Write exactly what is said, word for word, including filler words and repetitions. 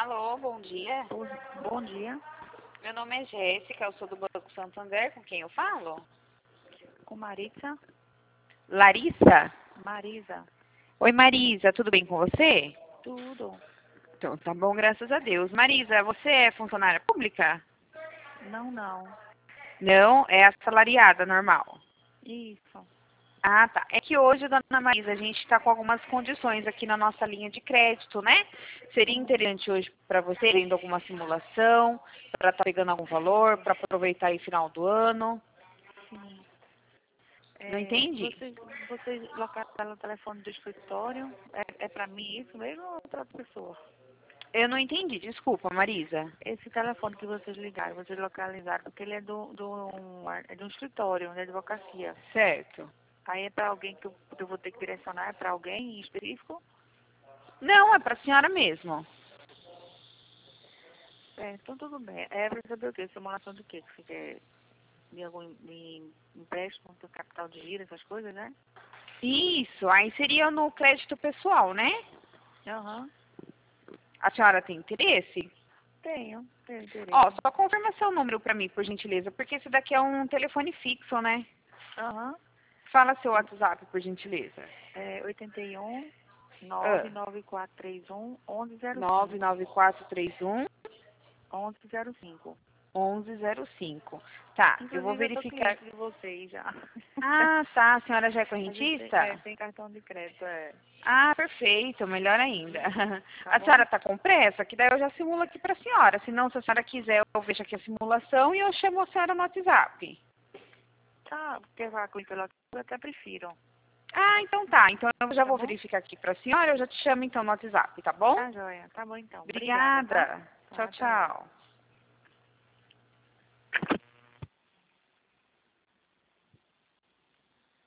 Alô, bom dia. Bom dia. Meu nome é Jéssica, eu sou do Banco Santander, com quem eu falo? Com Marisa. Larissa? Marisa. Oi, Marisa, tudo bem com você? Tudo. Então, tá bom, graças a Deus. Marisa, você é funcionária pública? Não, não. Não, é assalariada, normal. Isso. Ah, tá. É que hoje, dona Marisa, a gente está com algumas condições aqui na nossa linha de crédito, né? Seria interessante hoje para você, vendo alguma simulação, para estar pegando algum valor, para aproveitar aí final do ano. Sim. Não É, entendi. vocês, vocês localizaram o telefone do escritório? É, é para mim isso mesmo ou para outra pessoa? Eu não entendi, desculpa, Marisa. Esse telefone que vocês ligaram, vocês localizaram, porque ele é do, do, um, é de um escritório, de advocacia. Certo. Aí é para alguém que eu, que eu vou ter que direcionar? É para alguém em específico? Não, é para a senhora mesmo. É, então tudo bem. É para saber o quê? Simulação do quê? Que você quer de algum de empréstimo, do capital de giro, essas coisas, né? Isso, aí seria no crédito pessoal, né? Aham. A senhora tem interesse? Tenho, tenho interesse. Ó, só confirma seu número para mim, por gentileza, porque esse daqui é um telefone fixo, né? Aham. Fala seu WhatsApp, por gentileza. É oitenta e um, Ah, nove nove quatro três um, onze zero nove cinco. nove quatro três um, onze zero cinco. onze zero cinco. Tá, eu vou Inclusive, eu tô verificar. cliente de vocês já. Ah, tá, a senhora já é A gente tem, é, correntista? tem cartão de crédito, é. Ah, perfeito, melhor ainda. Tá A bom? senhora está com pressa? Que daí eu já simulo aqui para a senhora. Se não, se a senhora quiser, eu vejo aqui a simulação e eu chamo a senhora no WhatsApp. Tá, porque vai com pelo eu até prefiro. Ah, então tá. Então eu já Tá vou bom? verificar aqui para a senhora. Eu já te chamo então no WhatsApp, tá bom? Tá, joia. Tá bom então. Obrigada, tá? Obrigada. Tá, Tchau, até logo. tchau.